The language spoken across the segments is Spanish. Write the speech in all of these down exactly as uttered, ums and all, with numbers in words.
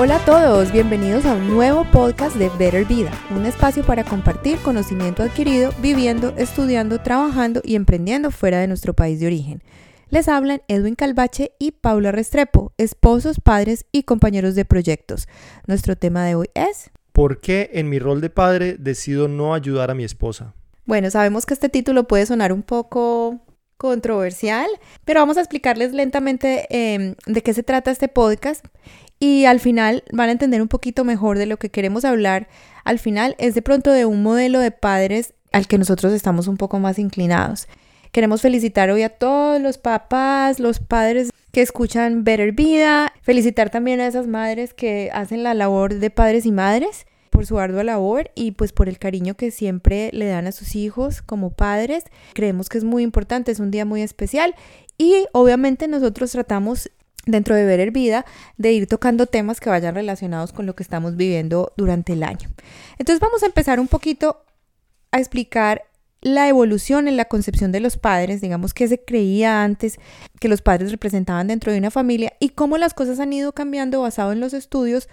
Hola a todos, bienvenidos a un nuevo podcast de Better Vida, un espacio para compartir conocimiento adquirido viviendo, estudiando, trabajando y emprendiendo fuera de nuestro país de origen. Les hablan Edwin Calvache y Paula Restrepo, esposos, padres y compañeros de proyectos. Nuestro tema de hoy es... ¿Por qué en mi rol de padre decido no ayudar a mi esposa? Bueno, sabemos que este título puede sonar un poco controversial, pero vamos a explicarles lentamente eh, de qué se trata este podcast. Y al final van a entender un poquito mejor de lo que queremos hablar. Al final es de pronto de un modelo de padres al que nosotros estamos un poco más inclinados. Queremos felicitar hoy a todos los papás, los padres que escuchan Better Vida. Felicitar también a esas madres que hacen la labor de padres y madres por su ardua labor y pues por el cariño que siempre le dan a sus hijos como padres. Creemos que es muy importante, es un día muy especial y obviamente nosotros tratamos dentro de Better Vida, de ir tocando temas que vayan relacionados con lo que estamos viviendo durante el año. Entonces vamos a empezar un poquito a explicar la evolución en la concepción de los padres, digamos que se creía antes que los padres representaban dentro de una familia y cómo las cosas han ido cambiando basado en los estudios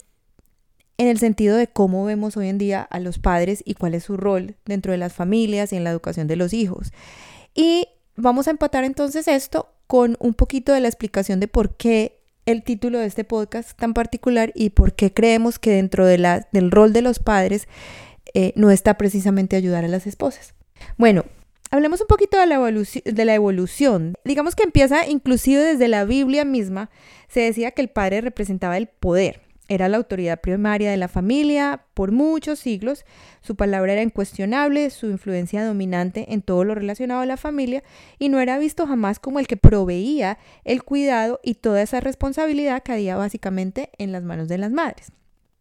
en el sentido de cómo vemos hoy en día a los padres y cuál es su rol dentro de las familias y en la educación de los hijos. Y vamos a empatar entonces esto con un poquito de la explicación de por qué el título de este podcast tan particular y por qué creemos que dentro de la, del rol de los padres eh, no está precisamente ayudar a las esposas. Bueno, hablemos un poquito de la, evoluci- de la evolución. Digamos que empieza inclusive desde la Biblia misma. Se decía que el padre representaba el poder. Era la autoridad primaria de la familia por muchos siglos, su palabra era incuestionable, su influencia dominante en todo lo relacionado a la familia y no era visto jamás como el que proveía el cuidado y toda esa responsabilidad caía básicamente en las manos de las madres.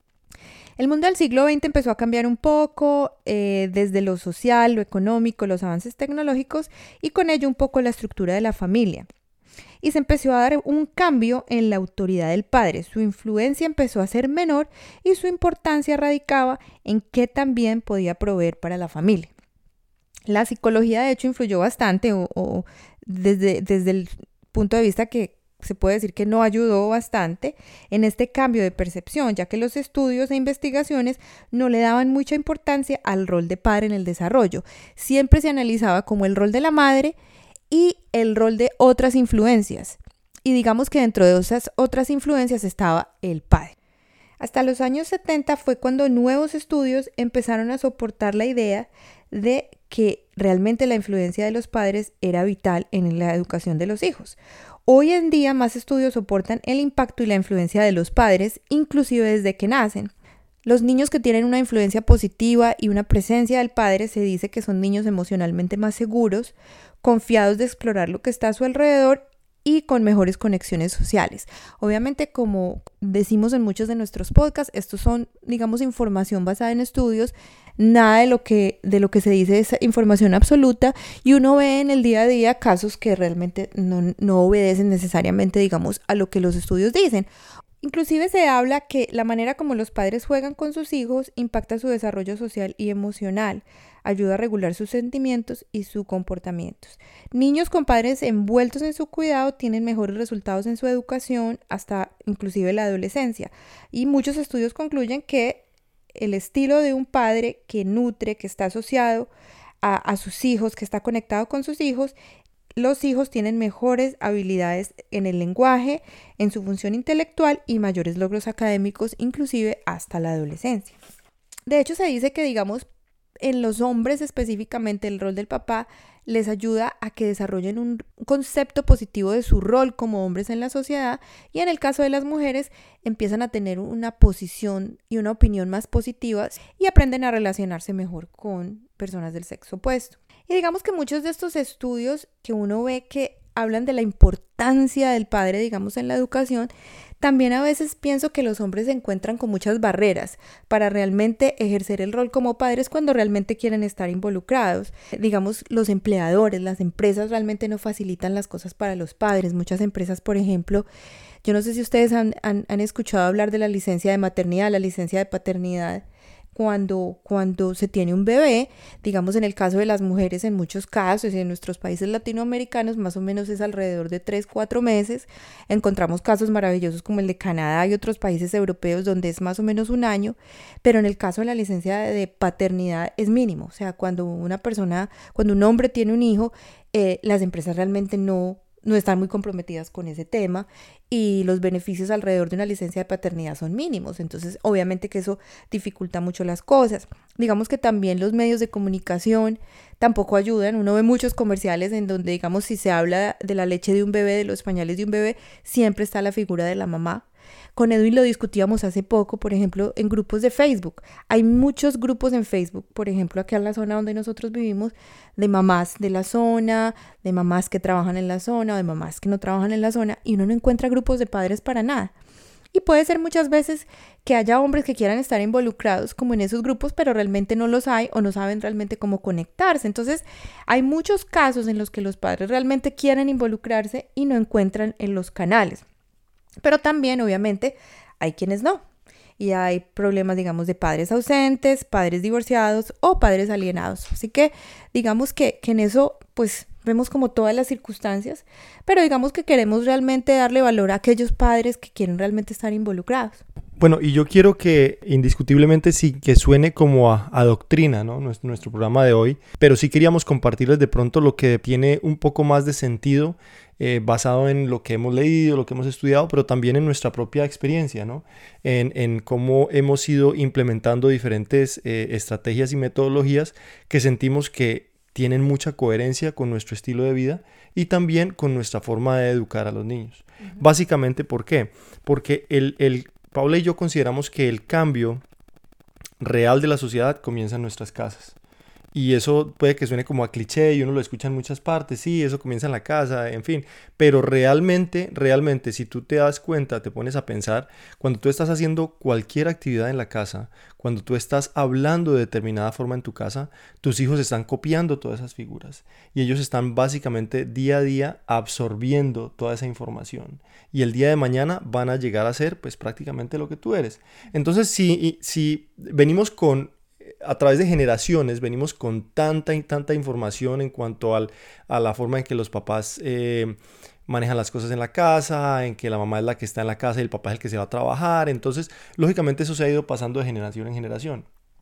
El mundo del siglo veinte empezó a cambiar un poco eh, desde lo social, lo económico, los avances tecnológicos y con ello un poco la estructura de la familia. Y se empezó a dar un cambio en la autoridad del padre. Su influencia empezó a ser menor y su importancia radicaba en qué también podía proveer para la familia. La psicología de hecho influyó bastante o, o desde, desde el punto de vista que se puede decir que no ayudó bastante en este cambio de percepción, ya que los estudios e investigaciones no le daban mucha importancia al rol de padre en el desarrollo. Siempre se analizaba como el rol de la madre y el rol de otras influencias. Y digamos que dentro de esas otras influencias estaba el padre. Hasta los años setenta fue cuando nuevos estudios empezaron a soportar la idea de que realmente la influencia de los padres era vital en la educación de los hijos. Hoy en día más estudios soportan el impacto y la influencia de los padres, inclusive desde que nacen. Los niños que tienen una influencia positiva y una presencia del padre se dice que son niños emocionalmente más seguros, confiados de explorar lo que está a su alrededor y con mejores conexiones sociales. Obviamente, como decimos en muchos de nuestros podcasts, estos son, digamos, información basada en estudios, nada de lo que, de lo que se dice es información absoluta y uno ve en el día a día casos que realmente no, no obedecen necesariamente, digamos, a lo que los estudios dicen. Inclusive se habla que la manera como los padres juegan con sus hijos impacta su desarrollo social y emocional, ayuda a regular sus sentimientos y sus comportamientos. Niños con padres envueltos en su cuidado tienen mejores resultados en su educación hasta inclusive la adolescencia. Y muchos estudios concluyen que el estilo de un padre que nutre, que está asociado a, a sus hijos, que está conectado con sus hijos, los hijos tienen mejores habilidades en el lenguaje, en su función intelectual y mayores logros académicos, inclusive hasta la adolescencia. De hecho, se dice que, digamos, en los hombres específicamente el rol del papá les ayuda a que desarrollen un concepto positivo de su rol como hombres en la sociedad y en el caso de las mujeres empiezan a tener una posición y una opinión más positivas y aprenden a relacionarse mejor con personas del sexo opuesto. Y digamos que muchos de estos estudios que uno ve que hablan de la importancia del padre, digamos, en la educación, también a veces pienso que los hombres se encuentran con muchas barreras para realmente ejercer el rol como padres cuando realmente quieren estar involucrados. Digamos, los empleadores, las empresas realmente no facilitan las cosas para los padres. Muchas empresas, por ejemplo, yo no sé si ustedes han, han, han escuchado hablar de la licencia de maternidad, la licencia de paternidad, cuando, cuando se tiene un bebé. Digamos, en el caso de las mujeres, en muchos casos y en nuestros países latinoamericanos, más o menos es alrededor de tres cuatro meses. Encontramos casos maravillosos como el de Canadá y otros países europeos donde es más o menos un año, pero en el caso de la licencia de paternidad es mínimo. O sea, cuando una persona, cuando un hombre tiene un hijo, eh, las empresas realmente no no están muy comprometidas con ese tema y los beneficios alrededor de una licencia de paternidad son mínimos. Entonces, obviamente que eso dificulta mucho las cosas. Digamos que también los medios de comunicación tampoco ayudan. Uno ve muchos comerciales en donde, digamos, si se habla de la leche de un bebé, de los pañales de un bebé, siempre está la figura de la mamá. Con Edwin lo discutíamos hace poco, por ejemplo, en grupos de Facebook. Hay muchos grupos en Facebook, por ejemplo, aquí en la zona donde nosotros vivimos, de mamás de la zona, de mamás que trabajan en la zona, o de mamás que no trabajan en la zona, y uno no encuentra grupos de padres para nada. Y puede ser muchas veces que haya hombres que quieran estar involucrados como en esos grupos, pero realmente no los hay o no saben realmente cómo conectarse. Entonces, hay muchos casos en los que los padres realmente quieren involucrarse y no encuentran en los canales. Pero también, obviamente, hay quienes no. Y hay problemas, digamos, de padres ausentes, padres divorciados o padres alienados. Así que, digamos que, que en eso, pues, vemos como todas las circunstancias, pero digamos que queremos realmente darle valor a aquellos padres que quieren realmente estar involucrados. Bueno, y yo quiero que indiscutiblemente sí que suene como a, a doctrina, ¿no? Nuestro, nuestro programa de hoy, pero sí queríamos compartirles de pronto lo que tiene un poco más de sentido eh, basado en lo que hemos leído, lo que hemos estudiado, pero también en nuestra propia experiencia, ¿no? En, en cómo hemos ido implementando diferentes eh, estrategias y metodologías que sentimos que tienen mucha coherencia con nuestro estilo de vida y también con nuestra forma de educar a los niños. Uh-huh. Básicamente, ¿por qué? Porque el, el Paula y yo consideramos que el cambio real de la sociedad comienza en nuestras casas. Y eso puede que suene como a cliché y uno lo escucha en muchas partes, sí, eso comienza en la casa, en fin. Pero realmente, realmente, si tú te das cuenta, te pones a pensar, cuando tú estás haciendo cualquier actividad en la casa, cuando tú estás hablando de determinada forma en tu casa, tus hijos están copiando todas esas figuras. Y ellos están básicamente día a día absorbiendo toda esa información. Y el día de mañana van a llegar a ser pues prácticamente lo que tú eres. Entonces, si, si venimos con... a través de generaciones venimos con tanta y tanta información en cuanto al, a la forma en que los papás eh, manejan las cosas en la casa, en que la mamá es la que está en la casa y el papá es el que se va a trabajar. Entonces, lógicamente eso se ha ido pasando de generación en generación.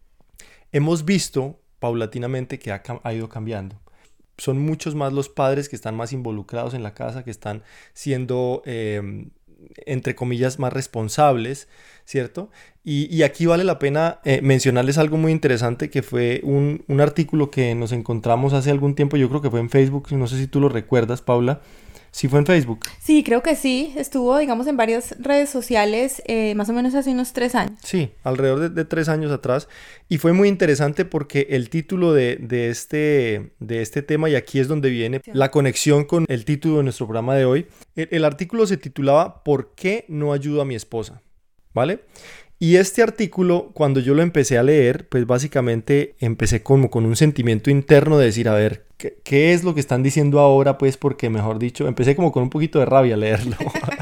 Hemos visto paulatinamente que ha, ha ido cambiando. Son muchos más los padres que están más involucrados en la casa, que están siendo... Eh, entre comillas, más responsables, ¿cierto? Y, y aquí vale la pena eh, mencionarles algo muy interesante que fue un, un artículo que nos encontramos hace algún tiempo, yo creo que fue en Facebook, no sé si tú lo recuerdas, Paula. ¿Sí fue en Facebook? Sí, creo que sí. Estuvo, digamos, en varias redes sociales, eh, más o menos hace unos tres años. Sí, alrededor de, de tres años atrás. Y fue muy interesante porque el título de, de, este, de este tema, y aquí es donde viene sí. la conexión con el título de nuestro programa de hoy, el, el artículo se titulaba ¿Por qué no ayudo a mi esposa? ¿Vale? Y este artículo, cuando yo lo empecé a leer, pues básicamente empecé como con un sentimiento interno de decir, a ver, ¿qué, qué es lo que están diciendo ahora? Pues porque, mejor dicho, empecé como con un poquito de rabia a leerlo.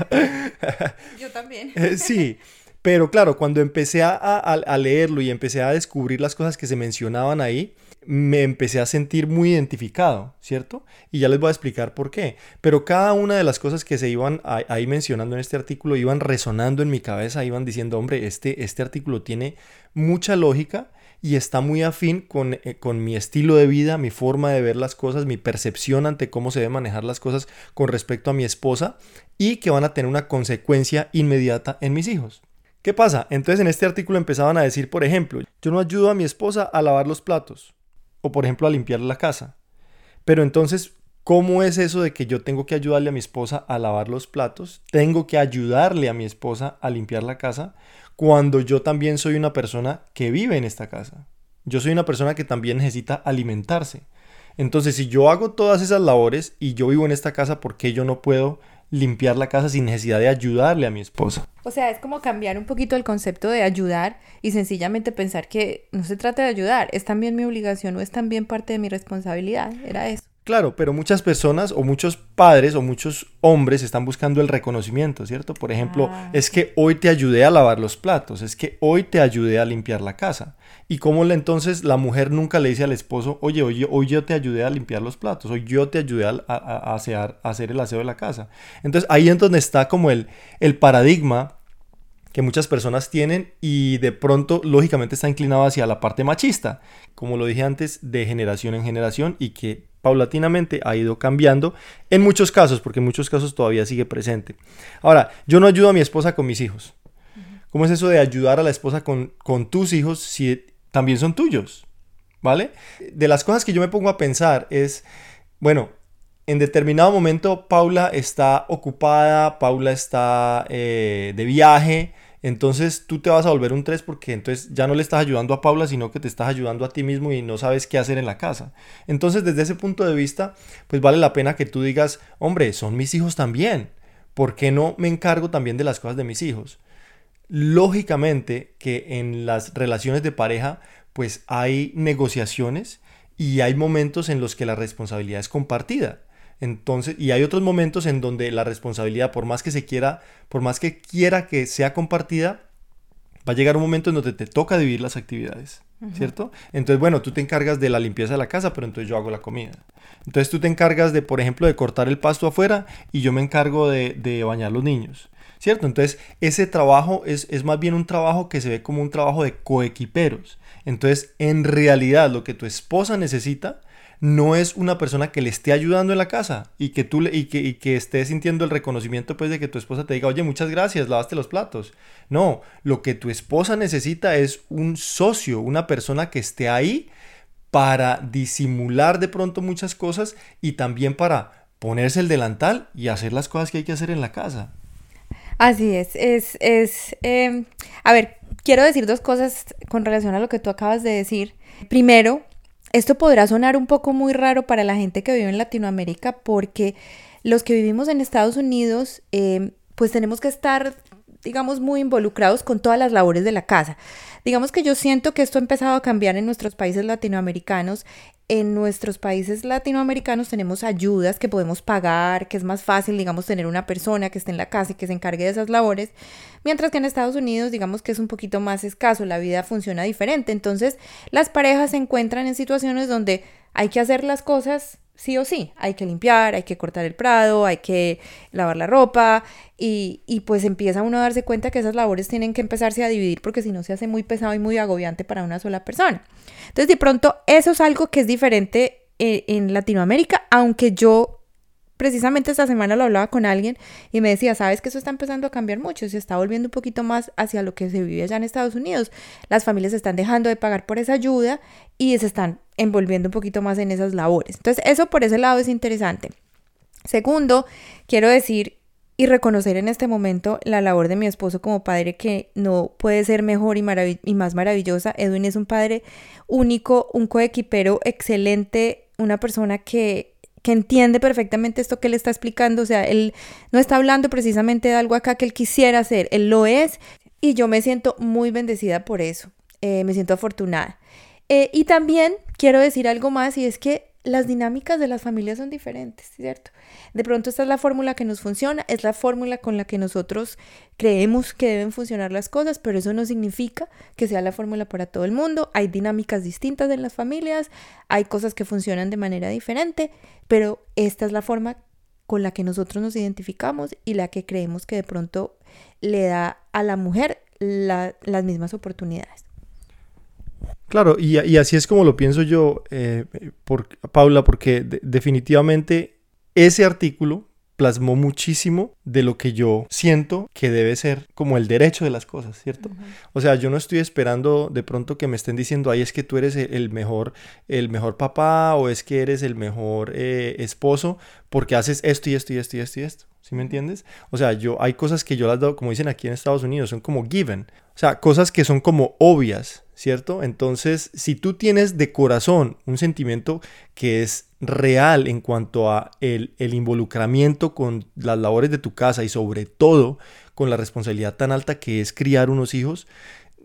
Yo también. Sí, pero claro, cuando empecé a, a, a leerlo y empecé a descubrir las cosas que se mencionaban ahí, me empecé a sentir muy identificado, ¿cierto? Y ya les voy a explicar por qué. Pero cada una de las cosas que se iban ahí mencionando en este artículo iban resonando en mi cabeza, iban diciendo, hombre, este, este artículo tiene mucha lógica y está muy afín con, eh, con mi estilo de vida, mi forma de ver las cosas, mi percepción ante cómo se deben manejar las cosas con respecto a mi esposa y que van a tener una consecuencia inmediata en mis hijos. ¿Qué pasa? Entonces en este artículo empezaban a decir, por ejemplo, yo no ayudo a mi esposa a lavar los platos. O por ejemplo a limpiar la casa. Pero entonces, ¿cómo es eso de que yo tengo que ayudarle a mi esposa a lavar los platos? ¿Tengo que ayudarle a mi esposa a limpiar la casa? Cuando yo también soy una persona que vive en esta casa. Yo soy una persona que también necesita alimentarse. Entonces, si yo hago todas esas labores y yo vivo en esta casa, ¿por qué yo no puedo limpiar la casa sin necesidad de ayudarle a mi esposa? O sea, es como cambiar un poquito el concepto de ayudar y sencillamente pensar que no se trata de ayudar, es también mi obligación o es también parte de mi responsabilidad, era eso. Claro, pero muchas personas o muchos padres o muchos hombres están buscando el reconocimiento, ¿cierto? Por ejemplo, Ah, es que hoy te ayudé a lavar los platos, es que hoy te ayudé a limpiar la casa. Y cómo le, entonces la mujer nunca le dice al esposo, oye, hoy, hoy yo te ayudé a limpiar los platos, hoy yo te ayudé a, a, a, asear, a hacer el aseo de la casa. Entonces ahí es donde está como el, el paradigma que muchas personas tienen y de pronto lógicamente está inclinado hacia la parte machista, como lo dije antes, de generación en generación y que paulatinamente ha ido cambiando en muchos casos, porque en muchos casos todavía sigue presente. Ahora, yo no ayudo a mi esposa con mis hijos. ¿Cómo es eso de ayudar a la esposa con, con tus hijos si también son tuyos? ¿Vale? De las cosas que yo me pongo a pensar es, bueno, en determinado momento Paula está ocupada, Paula está eh, de viaje, entonces tú te vas a volver un tres porque entonces ya no le estás ayudando a Paula, sino que te estás ayudando a ti mismo y no sabes qué hacer en la casa. Entonces desde ese punto de vista, pues vale la pena que tú digas, hombre, son mis hijos también. ¿Por qué no me encargo también de las cosas de mis hijos? Lógicamente que en las relaciones de pareja, pues hay negociaciones y hay momentos en los que la responsabilidad es compartida. Entonces, y hay otros momentos en donde la responsabilidad, por más que se quiera, por más que quiera que sea compartida, va a llegar un momento en donde te toca dividir las actividades, uh-huh. ¿Cierto? Entonces, bueno, tú te encargas de la limpieza de la casa, pero entonces yo hago la comida. Entonces tú te encargas de, por ejemplo, de cortar el pasto afuera y yo me encargo de, de bañar los niños, ¿cierto? Entonces, ese trabajo es, es más bien un trabajo que se ve como un trabajo de coequiperos. Entonces, en realidad, lo que tu esposa necesita no es una persona que le esté ayudando en la casa y que tú le, y que, y que esté sintiendo el reconocimiento pues de que tu esposa te diga, oye, muchas gracias, lavaste los platos. No, lo que tu esposa necesita es un socio, una persona que esté ahí para disimular de pronto muchas cosas y también para ponerse el delantal y hacer las cosas que hay que hacer en la casa. Así es, es, es, eh, a ver, quiero decir dos cosas con relación a lo que tú acabas de decir. Primero, esto podrá sonar un poco muy raro para la gente que vive en Latinoamérica porque los que vivimos en Estados Unidos, eh, pues tenemos que estar, digamos, muy involucrados con todas las labores de la casa. Digamos que yo siento que esto ha empezado a cambiar en nuestros países latinoamericanos. En nuestros países latinoamericanos tenemos ayudas que podemos pagar, que es más fácil, digamos, tener una persona que esté en la casa y que se encargue de esas labores, mientras que en Estados Unidos, digamos que es un poquito más escaso, la vida funciona diferente. Entonces, las parejas se encuentran en situaciones donde hay que hacer las cosas sí o sí, hay que limpiar, hay que cortar el prado, hay que lavar la ropa y, y pues empieza uno a darse cuenta que esas labores tienen que empezarse a dividir porque si no se hace muy pesado y muy agobiante para una sola persona. Entonces de pronto eso es algo que es diferente eh, en Latinoamérica, aunque yo precisamente esta semana lo hablaba con alguien y me decía, sabes que eso está empezando a cambiar mucho, se está volviendo un poquito más hacia lo que se vive allá en Estados Unidos. Las familias están dejando de pagar por esa ayuda y se están envolviendo un poquito más en esas labores. Entonces eso por ese lado es interesante. Segundo, quiero decir y reconocer en este momento la labor de mi esposo como padre, que no puede ser mejor y, marav- y más maravillosa. Edwin es un padre único, un coequipero excelente, una persona que que entiende perfectamente esto que él está explicando, o sea, él no está hablando precisamente de algo acá que él quisiera hacer, él lo es, y yo me siento muy bendecida por eso, eh, me siento afortunada. Eh, y también quiero decir algo más, y es que las dinámicas de las familias son diferentes, ¿cierto? De pronto esta es la fórmula que nos funciona, es la fórmula con la que nosotros creemos que deben funcionar las cosas, pero eso no significa que sea la fórmula para todo el mundo. Hay dinámicas distintas en las familias, hay cosas que funcionan de manera diferente, pero esta es la forma con la que nosotros nos identificamos y la que creemos que de pronto le da a la mujer la, las mismas oportunidades. Claro, y, y así es como lo pienso yo, eh, por, Paula, porque de, definitivamente ese artículo plasmó muchísimo de lo que yo siento que debe ser como el derecho de las cosas, ¿cierto? Uh-huh. O sea, yo no estoy esperando de pronto que me estén diciendo, ay, es que tú eres el mejor, el mejor papá o es que eres el mejor eh, esposo porque haces esto y esto y esto y esto y esto. ¿Sí me entiendes? O sea, yo hay cosas que yo las doy, como dicen aquí en Estados Unidos, son como given. O sea, cosas que son como obvias, ¿cierto? Entonces, si tú tienes de corazón un sentimiento que es real en cuanto a el, el involucramiento con las labores de tu casa y sobre todo con la responsabilidad tan alta que es criar unos hijos,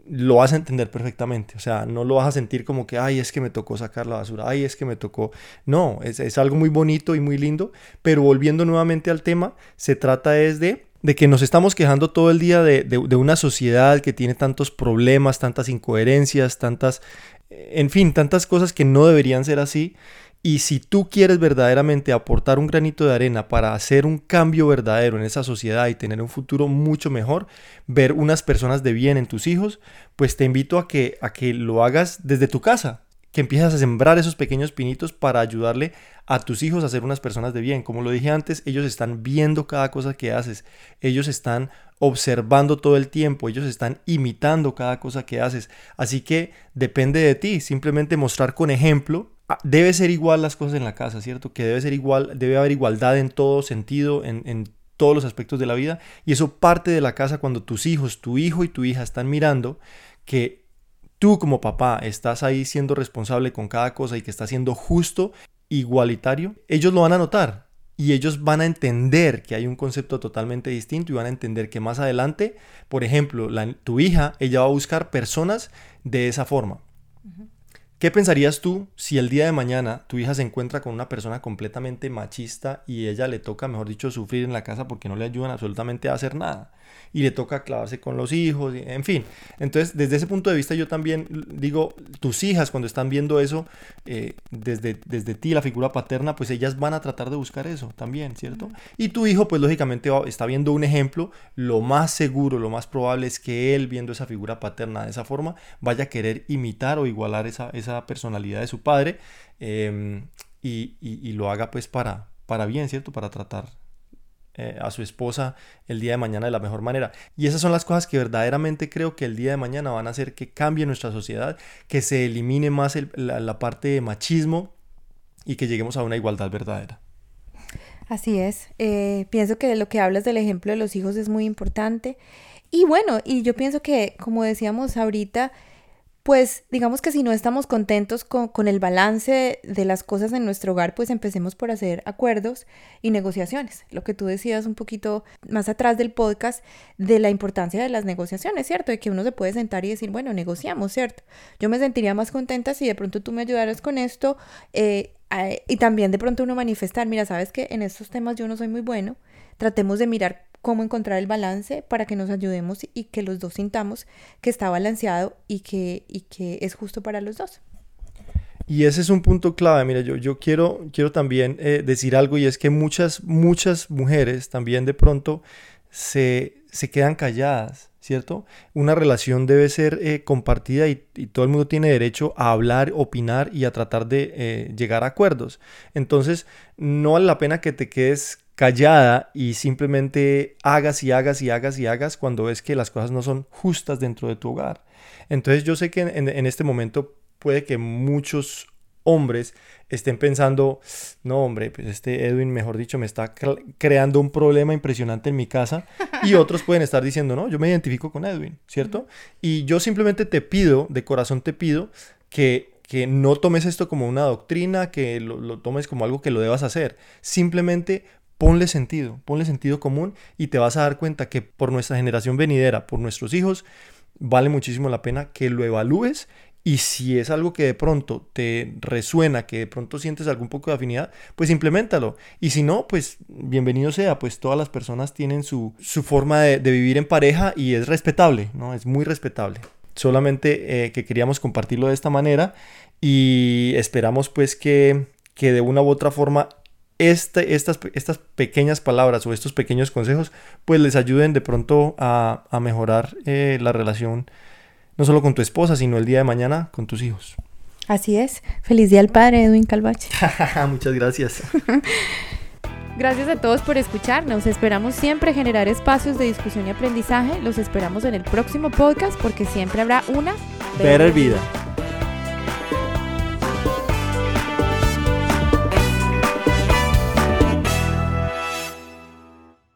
lo vas a entender perfectamente. O sea, no lo vas a sentir como que, ay, es que me tocó sacar la basura, ay, es que me tocó. No, es, es algo muy bonito y muy lindo, pero volviendo nuevamente al tema, se trata es de, de que nos estamos quejando todo el día de, de, de una sociedad que tiene tantos problemas, tantas incoherencias, tantas, en fin, tantas cosas que no deberían ser así. Y si tú quieres verdaderamente aportar un granito de arena para hacer un cambio verdadero en esa sociedad y tener un futuro mucho mejor, ver unas personas de bien en tus hijos, pues te invito a que, a que lo hagas desde tu casa, que empieces a sembrar esos pequeños pinitos para ayudarle a tus hijos a ser unas personas de bien. Como lo dije antes, ellos están viendo cada cosa que haces, ellos están observando todo el tiempo, ellos están imitando cada cosa que haces, así que depende de ti, simplemente mostrar con ejemplo. Debe ser igual las cosas en la casa, ¿cierto? Que debe ser igual, debe haber igualdad en todo sentido, en, en todos los aspectos de la vida. Y eso parte de la casa cuando tus hijos, tu hijo y tu hija están mirando que tú como papá estás ahí siendo responsable con cada cosa y que estás siendo justo, igualitario. Ellos lo van a notar y ellos van a entender que hay un concepto totalmente distinto y van a entender que más adelante, por ejemplo, la, tu hija, ella va a buscar personas de esa forma. Uh-huh. ¿Qué pensarías tú si el día de mañana tu hija se encuentra con una persona completamente machista y ella le toca, mejor dicho, sufrir en la casa porque no le ayudan absolutamente a hacer nada? Y le toca clavarse con los hijos, en fin. Entonces, desde ese punto de vista yo también digo, tus hijas cuando están viendo eso, eh, desde, desde ti, la figura paterna, pues ellas van a tratar de buscar eso también, ¿cierto? Uh-huh. Y tu hijo, pues lógicamente está viendo un ejemplo, lo más seguro, lo más probable es que él, viendo esa figura paterna de esa forma, vaya a querer imitar o igualar esa, esa personalidad de su padre, eh, y, y, y lo haga pues para, para bien, ¿cierto? Para tratar Eh, a su esposa el día de mañana de la mejor manera. Y esas son las cosas que verdaderamente creo que el día de mañana van a hacer que cambie nuestra sociedad, que se elimine más el, la, la parte de machismo y que lleguemos a una igualdad verdadera. Así es. Eh, pienso que lo que hablas del ejemplo de los hijos es muy importante. Y bueno, y yo pienso que, como decíamos ahorita, pues digamos que si no estamos contentos con, con el balance de las cosas en nuestro hogar, pues empecemos por hacer acuerdos y negociaciones. Lo que tú decías un poquito más atrás del podcast de la importancia de las negociaciones, ¿cierto? De que uno se puede sentar y decir, bueno, negociamos, ¿cierto? Yo me sentiría más contenta si de pronto tú me ayudaras con esto, eh, eh, y también de pronto uno manifestar, mira, sabes que en estos temas yo no soy muy bueno, tratemos de mirar cómo encontrar el balance para que nos ayudemos y que los dos sintamos que está balanceado y que, y que es justo para los dos. Y ese es un punto clave. Mira, yo, yo quiero, quiero también eh, decir algo, y es que muchas, muchas mujeres también de pronto se, se quedan calladas, ¿cierto? Una relación debe ser eh, compartida y, y todo el mundo tiene derecho a hablar, opinar y a tratar de eh, llegar a acuerdos. Entonces, no vale la pena que te quedes callada y simplemente hagas y hagas y hagas y hagas cuando ves que las cosas no son justas dentro de tu hogar. Entonces yo sé que en, en este momento puede que muchos hombres estén pensando, no hombre, pues este Edwin, mejor dicho, me está cre- creando un problema impresionante en mi casa, y otros pueden estar diciendo, no, yo me identifico con Edwin, ¿cierto? Y yo simplemente te pido, de corazón te pido que que no tomes esto como una doctrina, que lo, lo tomes como algo que lo debas hacer. Simplemente ponle sentido, ponle sentido común y te vas a dar cuenta que por nuestra generación venidera, por nuestros hijos, vale muchísimo la pena que lo evalúes, y si es algo que de pronto te resuena, que de pronto sientes algún poco de afinidad, pues impleméntalo. Y si no, pues bienvenido sea, pues todas las personas tienen su, su forma de, de vivir en pareja y es respetable, ¿no? Es muy respetable. Solamente eh, que queríamos compartirlo de esta manera y esperamos pues que, que de una u otra forma Este, estas, estas pequeñas palabras o estos pequeños consejos pues les ayuden de pronto a, a mejorar eh, la relación no solo con tu esposa, sino el día de mañana con tus hijos. Así es. Feliz Día al Padre, Edwin Calvache. Muchas gracias. Gracias a todos por escucharnos. Esperamos siempre generar espacios de discusión y aprendizaje. Los esperamos en el próximo podcast porque siempre habrá una Better Vida.